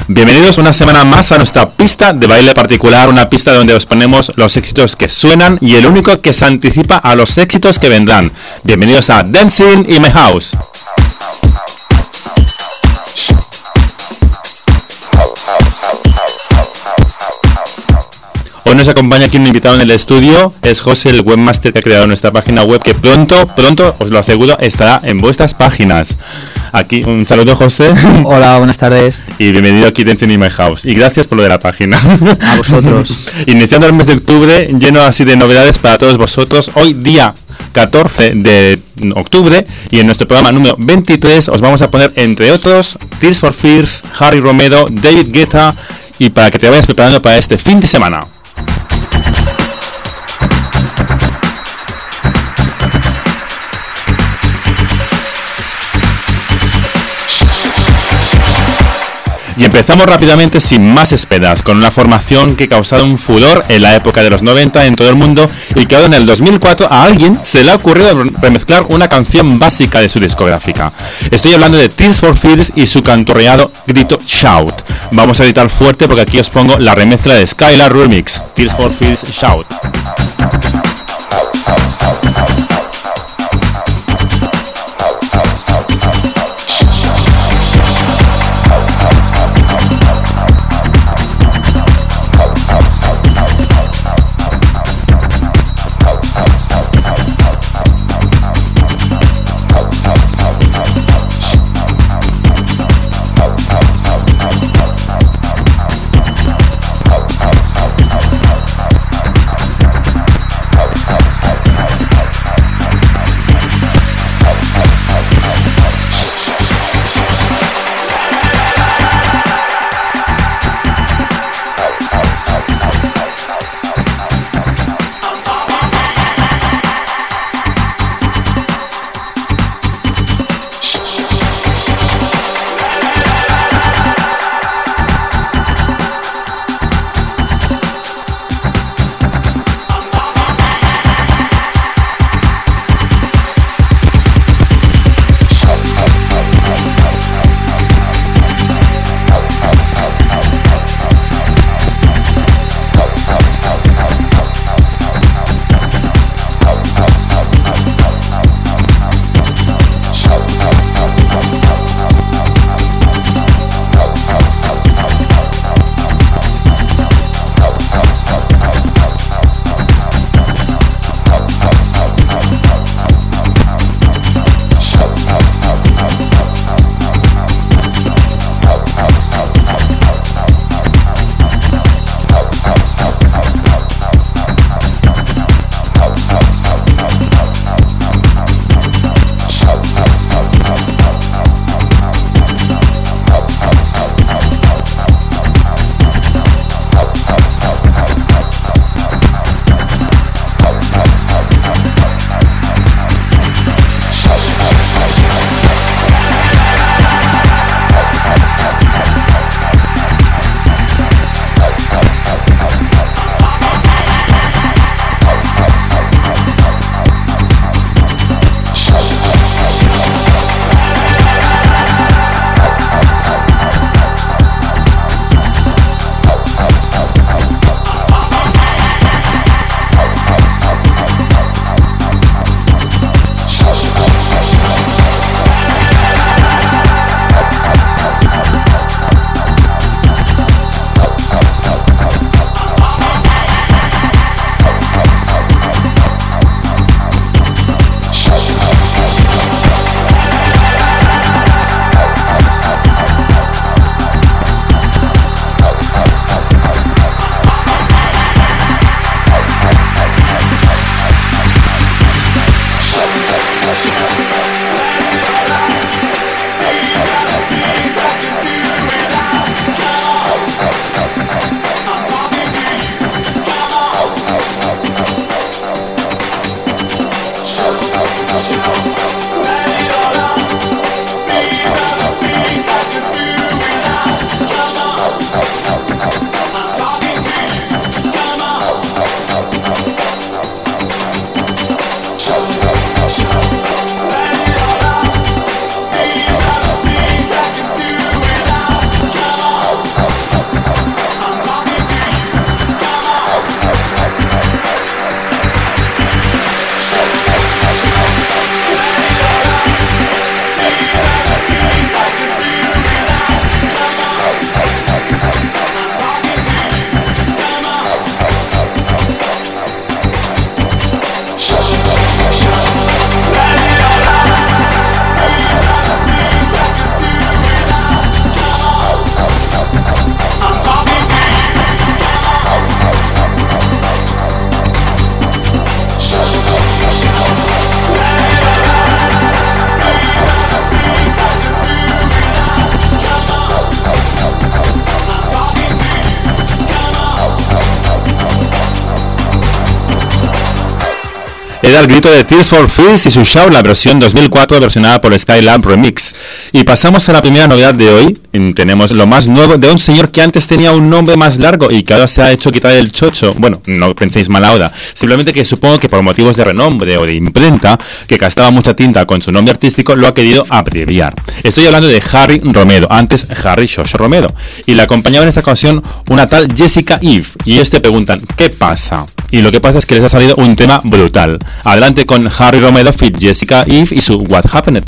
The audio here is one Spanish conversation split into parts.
Bienvenidos una semana más a nuestra pista de baile particular, una pista donde os ponemos los éxitos que suenan y el único que se anticipa a los éxitos que vendrán. Bienvenidos a Dancing in My House. Hoy nos acompaña aquí un invitado en el estudio, es José, el webmaster que ha creado nuestra página web, que pronto, os lo aseguro, estará en vuestras páginas. Aquí, un saludo, José. Hola, buenas tardes. Y bienvenido aquí a Dancing in My House. Y gracias por lo de la página. A vosotros. Iniciando el mes de octubre, lleno así de novedades para todos vosotros. Hoy, día 14 de octubre, y en nuestro programa número 23 os vamos a poner, entre otros, Tears for Fears, Harry Romero, David Guetta, y para que te vayas preparando para este fin de semana. Y empezamos rápidamente sin más esperas, con una formación que ha causado un furor en la época de los 90 en todo el mundo y que ahora en el 2004 a alguien se le ha ocurrido remezclar una canción básica de su discográfica. Estoy hablando de Tears for Fears y su canturreado grito Shout. Vamos a gritar fuerte porque aquí os pongo la remezcla de Skylar Remix, Tears for Fears Shout. era el grito de Tears for Fears y su Shout, la versión 2004 versionada por Skylab Remix. Y pasamos a la primera novedad de hoy. Tenemos lo más nuevo de un señor que antes tenía un nombre más largo y que ahora se ha hecho quitar el chocho. Bueno, no penséis mal ahora, simplemente que supongo que por motivos de renombre o de imprenta, que gastaba mucha tinta con su nombre artístico, lo ha querido abreviar. Estoy hablando de Harry Romero, antes Harry Shosho Romero, y le acompañaba en esta ocasión una tal Jessica Eve. Y ellos te preguntan, ¿qué pasa? Y lo que pasa es que les ha salido un tema brutal. Adelante con Harry Romero feat Jessica Eve y su What Happened.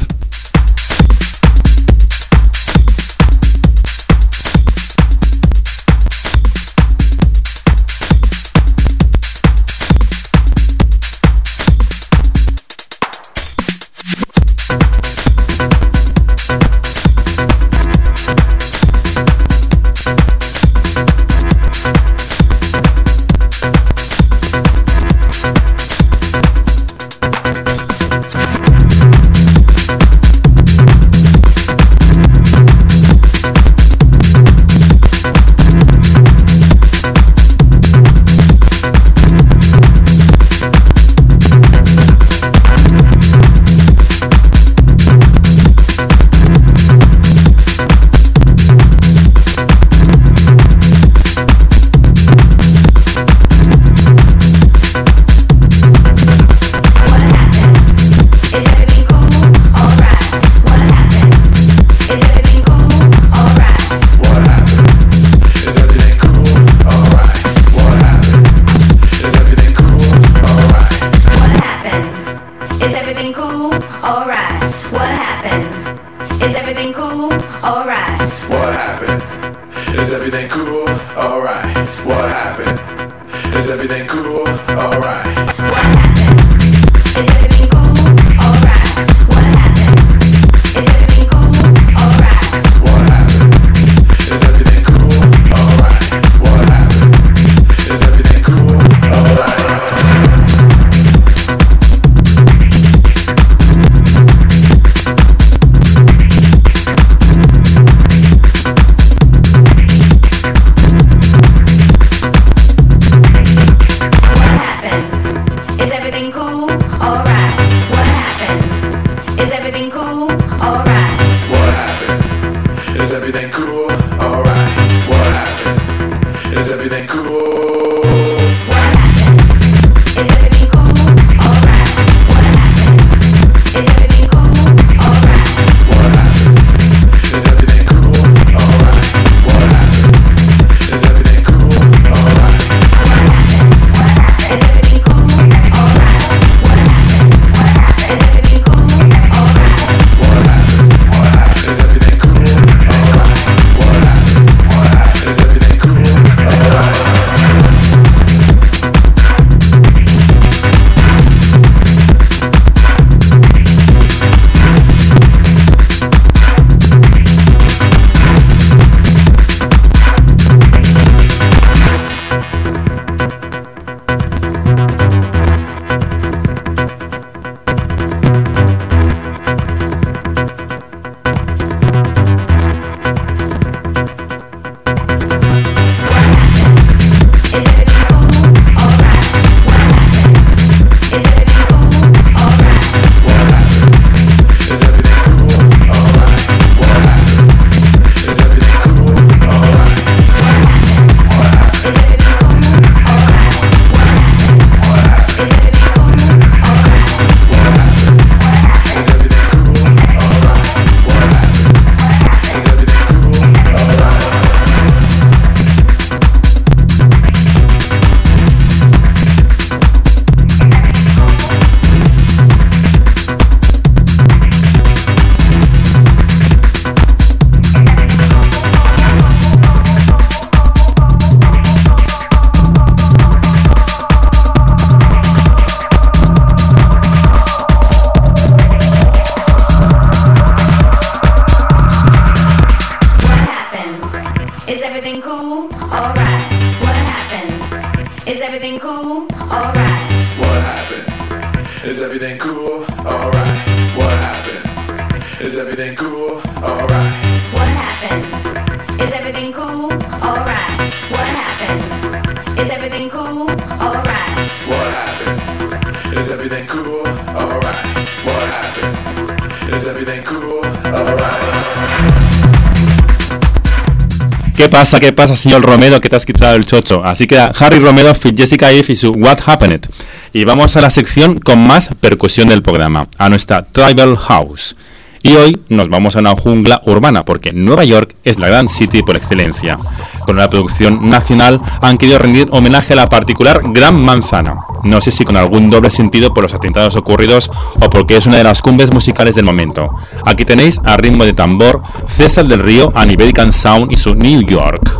everything cool? Alright. What happened? Is everything cool? Alright. What happened? Is everything cool? Alright. What happened? Is everything cool? Alright. What happened? Is everything cool? ¿Qué pasa, señor Romero, que te has quitado el chocho? Así que Harry Romero, fit Jessica Eve y su What Happened. Y vamos a la sección con más percusión del programa, a nuestra Tribal House. Y hoy nos vamos a una jungla urbana, porque Nueva York es la gran city por excelencia. Con una producción nacional han querido rendir homenaje a la particular Gran Manzana. No sé si con algún doble sentido por los atentados ocurridos o porque es una de las cumbres musicales del momento. Aquí tenéis a ritmo de tambor César del Río, An Iberican Sound y su New York.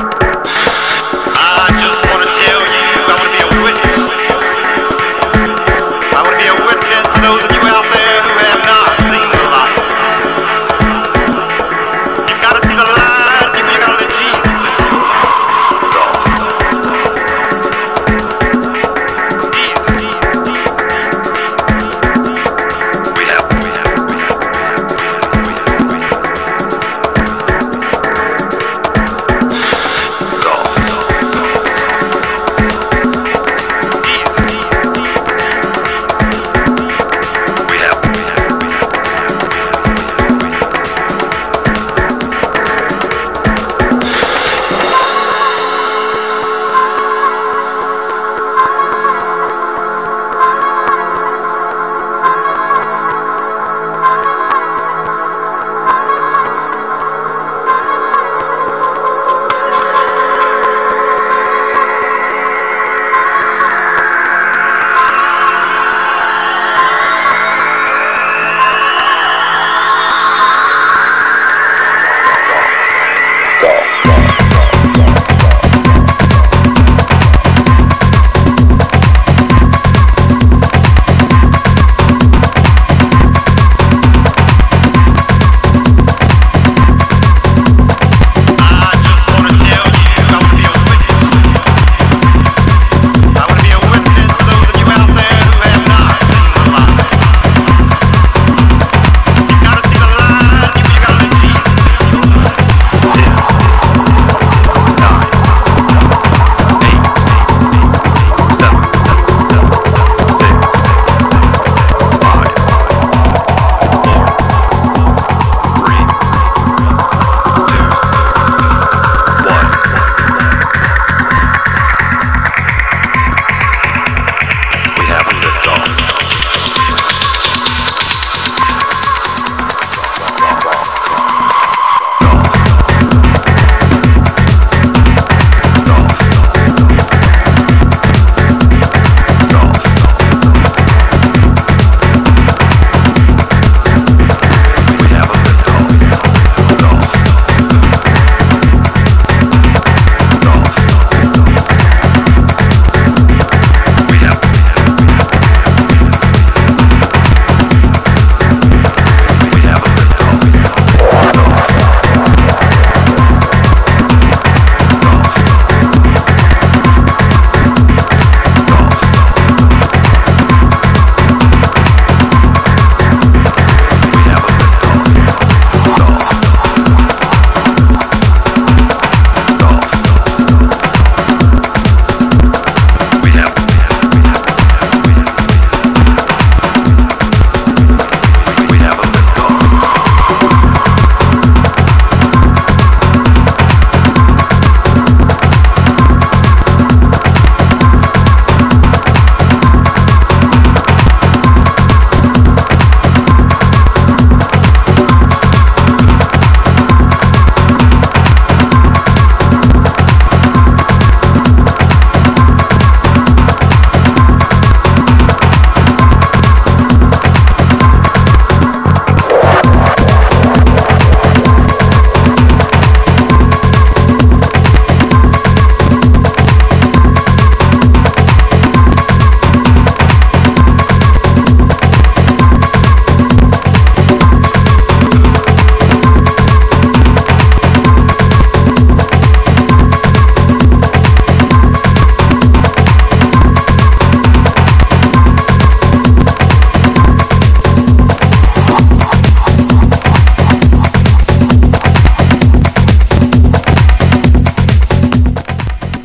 I just wanna tell you, I wanna be a witness.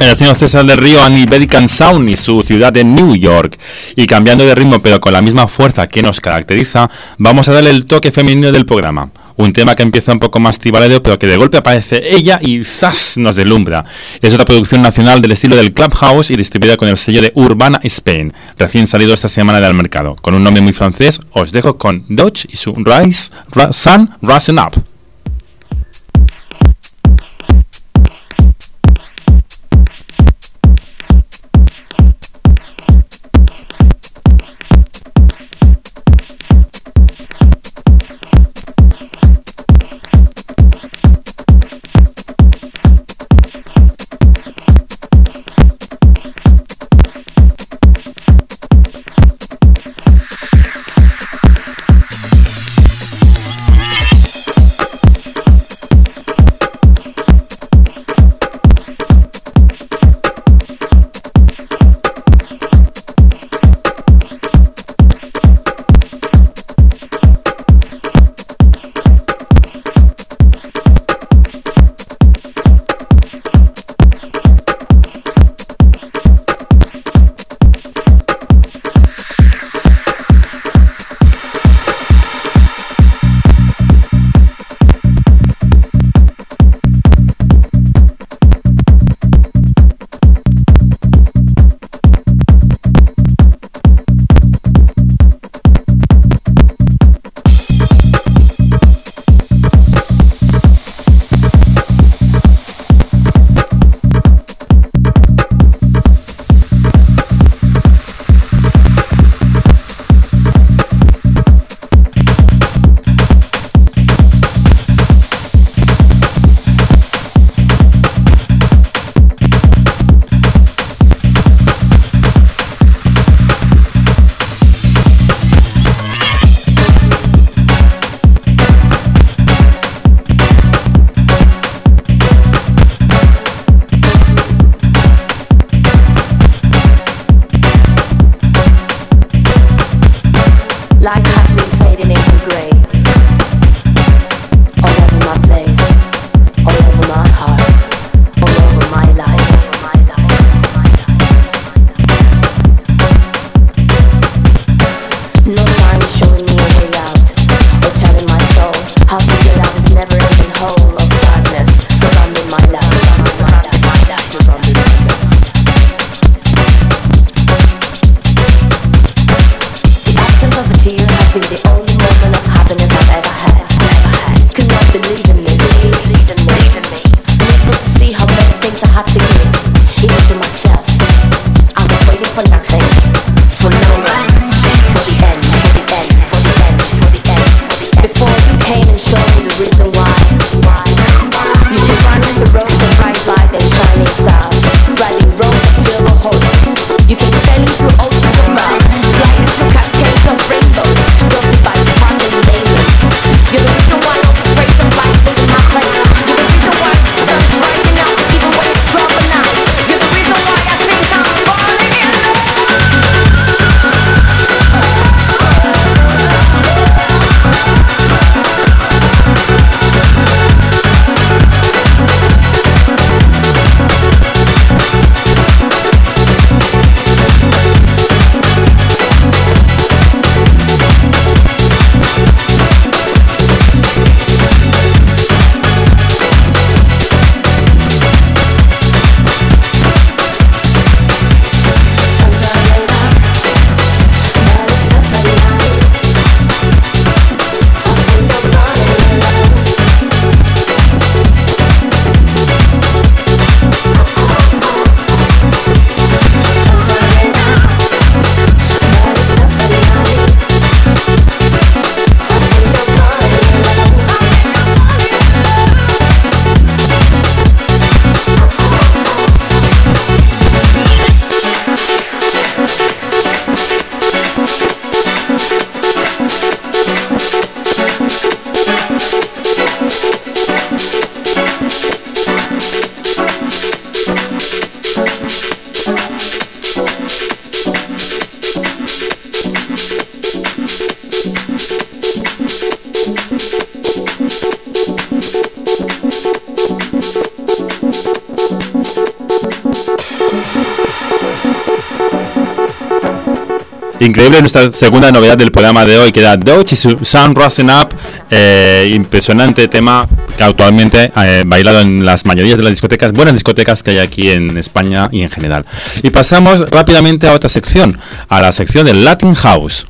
el señor César del Río and Iberican Sound y su ciudad de New York. Y cambiando de ritmo pero con la misma fuerza que nos caracteriza, vamos a darle el toque femenino del programa. Un tema que empieza un poco más tibaredeo, pero que de golpe aparece ella y ¡zas! Nos deslumbra. Es otra producción nacional del estilo del Club House y distribuida con el sello de Urbana Spain, recién salido esta semana del mercado. Con un nombre muy francés, os dejo con Dodge y su Sun Rising Up. Increíble nuestra segunda novedad del programa de hoy, que era Doge y su Sun Rising Up. Impresionante tema que actualmente bailado en las mayorías de las discotecas, buenas discotecas que hay aquí en España y en general. Y pasamos rápidamente a otra sección, a la sección del Latin House.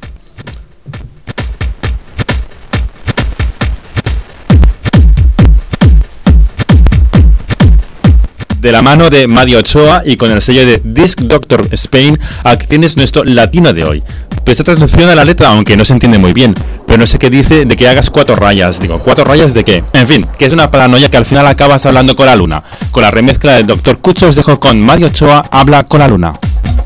De la mano de Mario Ochoa y con el sello de Disc Doctor Spain, aquí tienes nuestro latino de hoy. Presta atención a la letra, aunque no se entiende muy bien, pero no sé qué dice de que hagas 4 rayas. Digo, ¿4 rayas de qué? En fin, que es una paranoia que al final acabas hablando con la luna. Con la remezcla del Dr. Cucho os dejo con Mario Ochoa, Habla con la luna.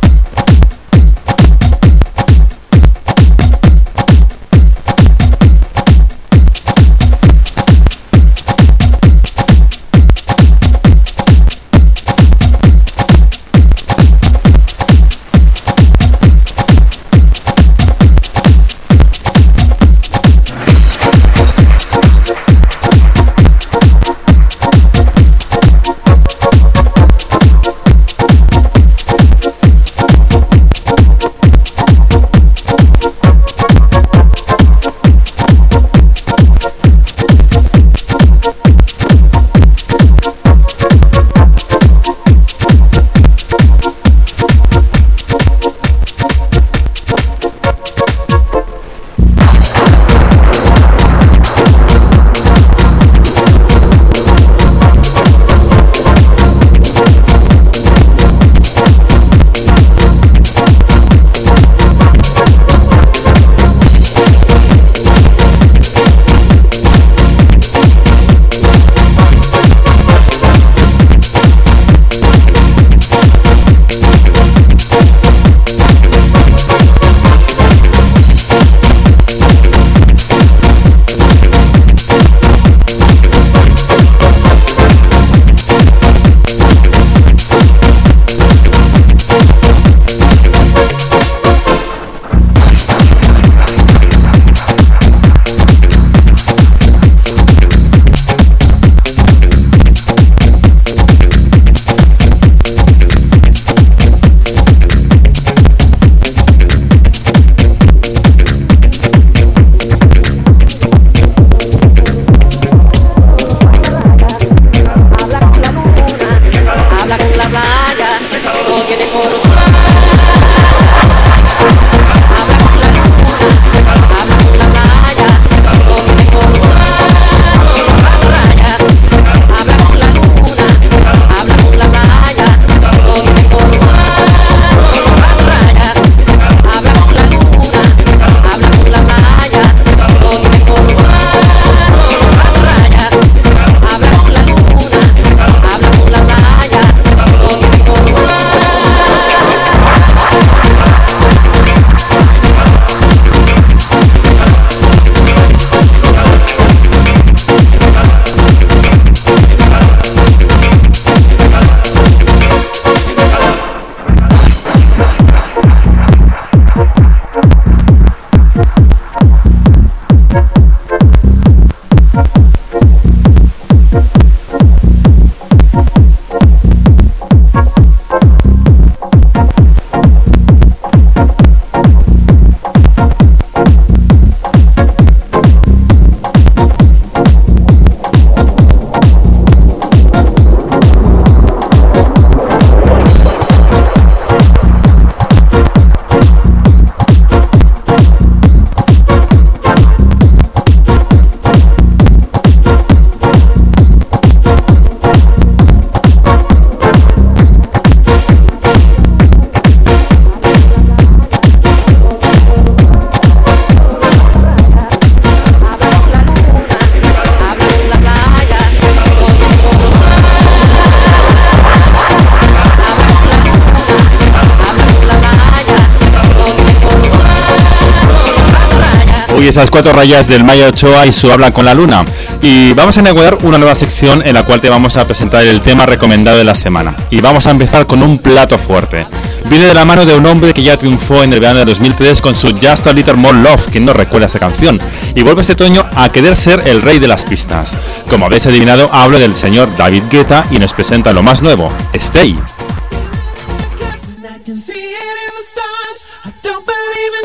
Y esas 4 rayas del Mario Ochoa y su Habla con la Luna. Y vamos a inaugurar una nueva sección en la cual te vamos a presentar el tema recomendado de la semana. Y vamos a empezar con un plato fuerte. Viene de la mano de un hombre que ya triunfó en el verano de 2003 con su Just a Little More Love, quien no recuerda esa canción, y vuelve este otoño a querer ser el rey de las pistas. Como habéis adivinado, hablo del señor David Guetta y nos presenta lo más nuevo, Stay. I can see it in the stars. I don't believe in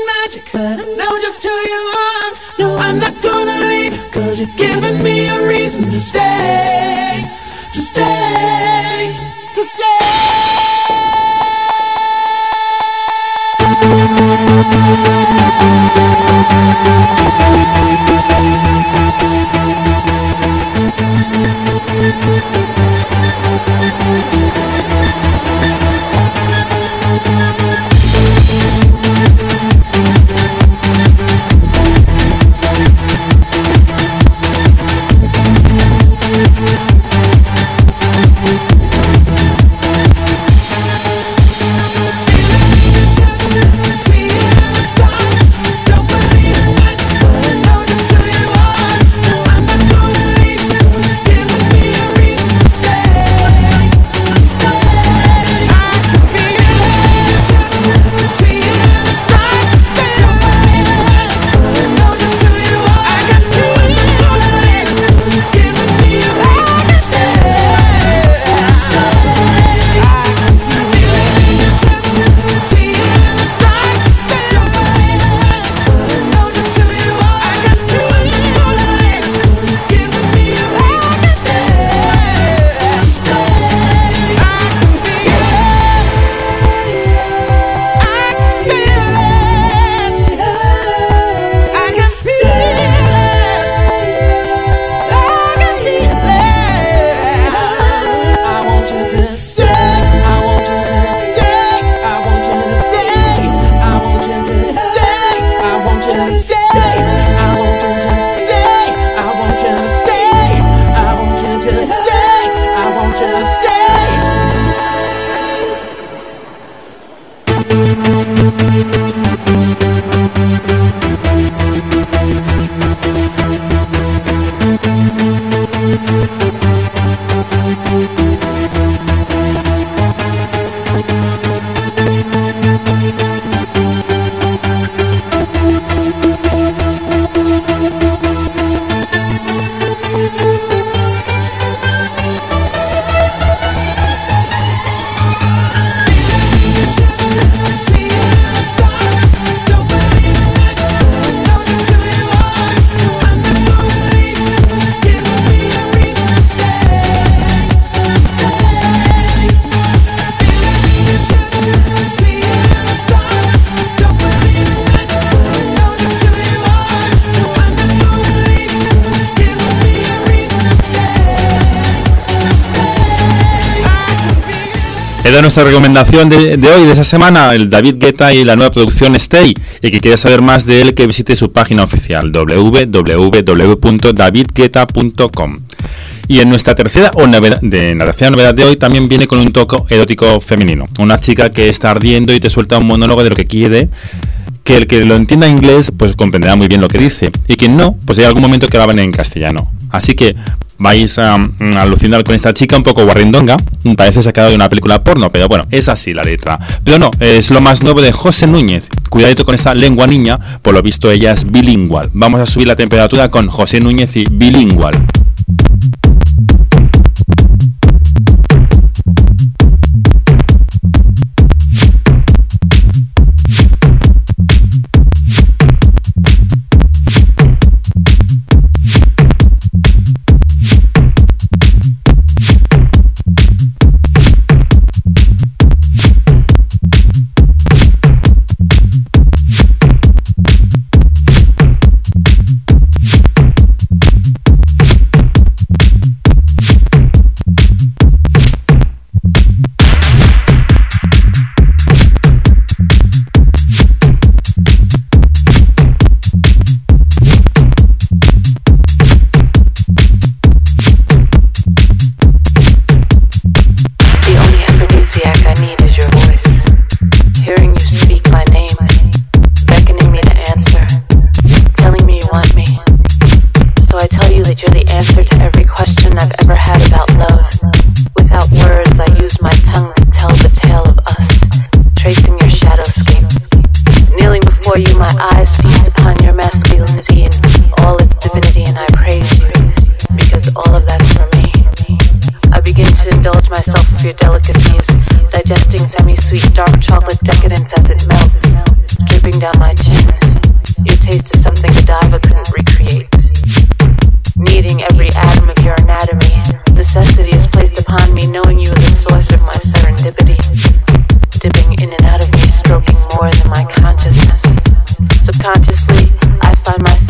just who you are. No, I'm not gonna leave, 'cause you're giving me a reason to stay, to stay, to Era nuestra recomendación de hoy, de esa semana, el David Guetta y la nueva producción Stay. Y que quiere saber más de él, que visite su página oficial www.davidguetta.com. Y en nuestra tercera novedad de hoy también viene con un toque erótico femenino. Una chica que está ardiendo y te suelta un monólogo de lo que quiere, que el que lo entienda inglés pues comprenderá muy bien lo que dice, y quien no, pues hay algún momento que la ven en castellano. Así que vais a alucinar con esta chica un poco guarrindonga, parece sacada de una película porno, pero bueno, es así la letra. Pero no, es lo más nuevo de José Núñez. Cuidadito con esa lengua niña, por lo visto ella es bilingüe. Vamos a subir la temperatura con José Núñez y bilingüe.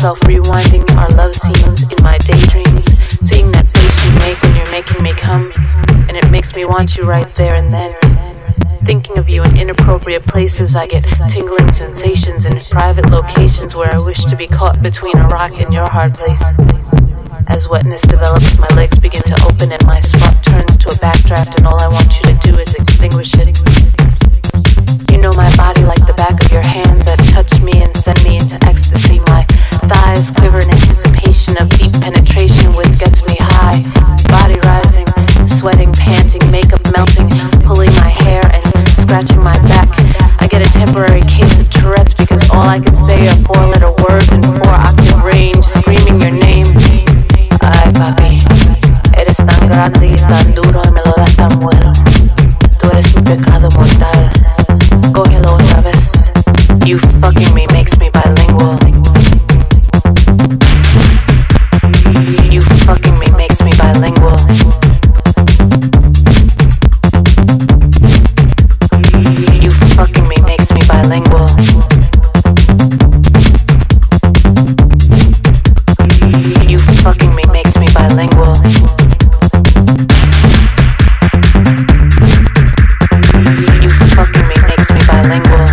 myself rewinding our love scenes in my daydreams, seeing that face you make when you're making me come, and it makes me want you right there and then. Thinking of you in inappropriate places, I get tingling sensations in private locations where I wish to be caught between a rock and your hard place. As wetness develops, my legs begin to open and my spark turns to a backdraft, and all I want you to do is extinguish it. You know my body like the back of your hands that touch me and send me into ecstasy. My thighs quiver in anticipation of deep penetration, which gets me high. Body rising, sweating, panting, makeup melting, pulling my hair and scratching my back. I get a temporary case of Tourette's because all I can say are 4-letter words in 4-octave range, screaming your name. Ay, papi, eres tan grande y tan duro y me lo das tan bueno. Tú eres mi pecado mortal. Cógelo otra vez. You fucking me makes me bilingual. You fucking me makes me bilingual. You fucking me makes me bilingual. You fucking me makes me bilingual. You fucking me makes me bilingual.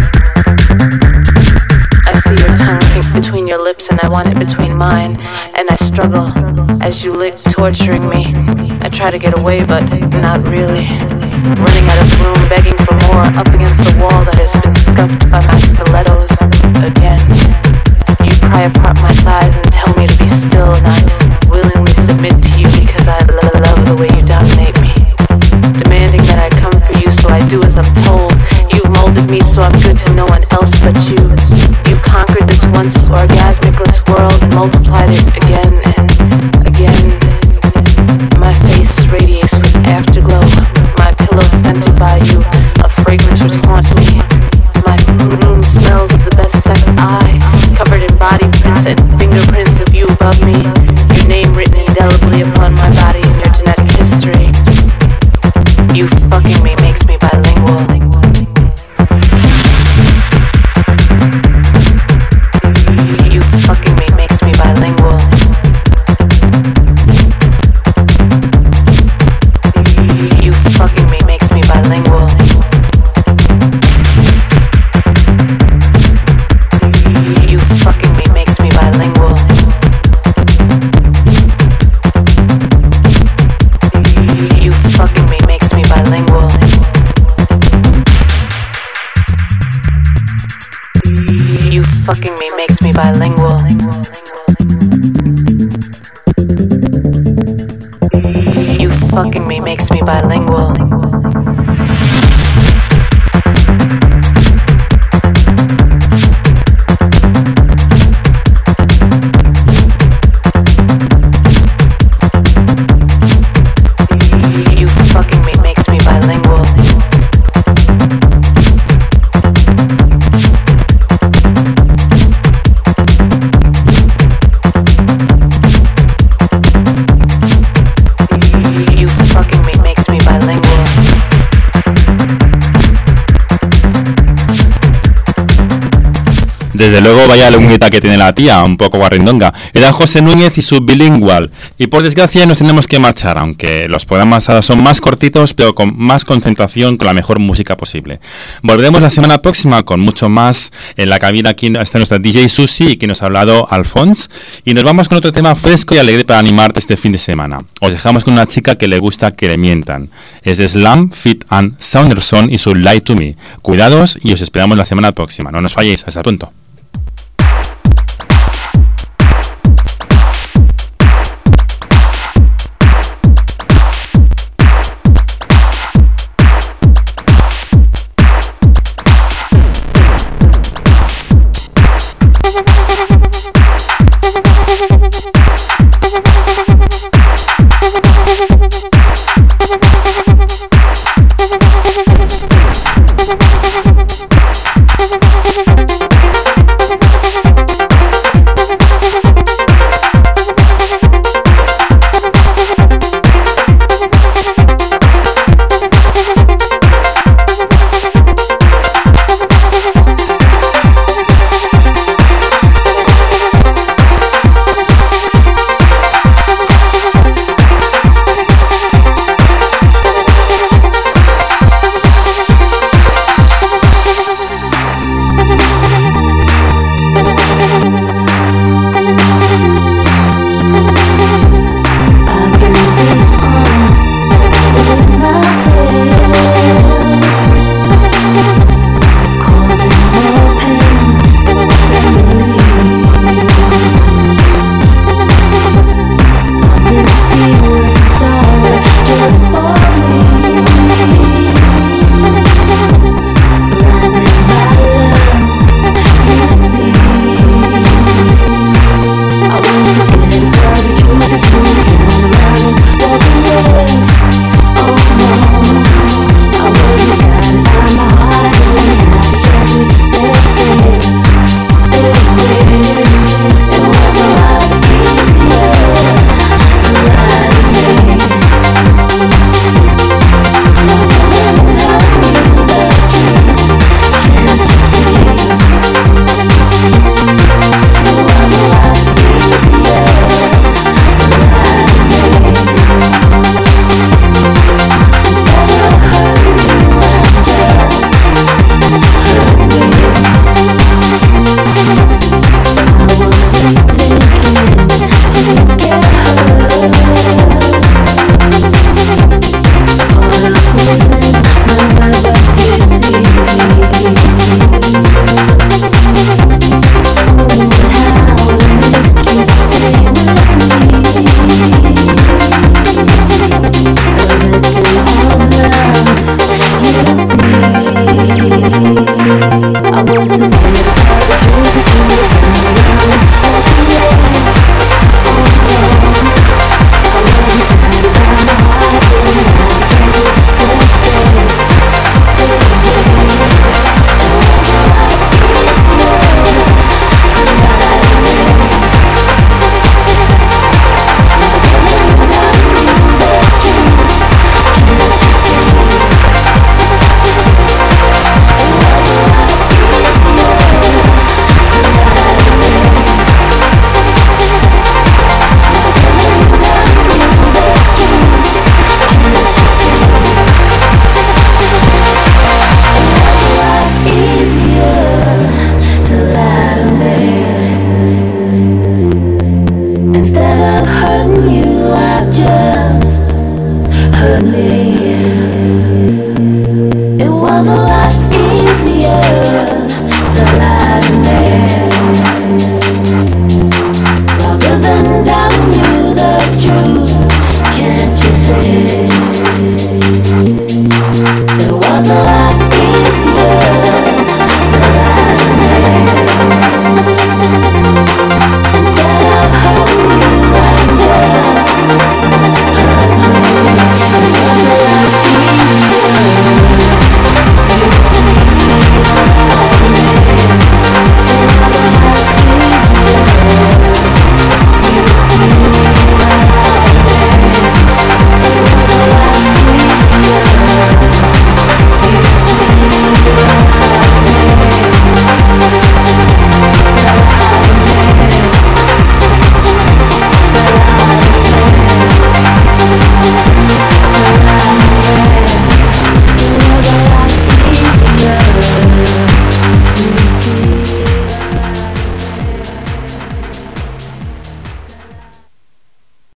I see your tongue pink between your lips and I want it between mine. And I struggle as you lick, torturing me. I try to get away but not really. Running out of room, begging for more, up against the wall that has been scuffed by my stilettos again. You pry apart my thighs and tell me to be still, and I willingly submit to you because I love the way you dominate me. Demanding that I come for you, so I do as I'm told. You've molded me so I'm good to no one else but you. You've conquered this once orgasmicless world and multiplied it again and again. My face radiates with afterglow. My pillow scented by you, a fragrance which haunts me. My room smells of the best sex. I, covered in body prints and fingerprints of you above me. Your name written indelibly upon my body and your genetic history. You fucking me makes me bilingual. You fucking me makes me bilingual. You fucking me makes me bilingual. You fucking me makes me bilingual. You fucking me makes me bilingual. You fucking me makes me bilingual. You fucking me makes me bilingual. You fucking me makes me bilingual. You fucking me makes me bilingual. Desde luego, vaya lunguita que tiene la tía, un poco guarrindonga. Era José Núñez y su Bilingual. Y por desgracia nos tenemos que marchar, aunque los programas son más cortitos, pero con más concentración, con la mejor música posible. Volveremos la semana próxima con mucho más. En la cabina aquí está nuestra DJ Susi, que nos ha hablado Alphonse. Y nos vamos con otro tema fresco y alegre para animarte este fin de semana. Os dejamos con una chica que le gusta que le mientan. Es de Slam, Fit and Saunderson y su Lie to Me. Cuidados y os esperamos la semana próxima. No nos falléis. Hasta pronto. I'll be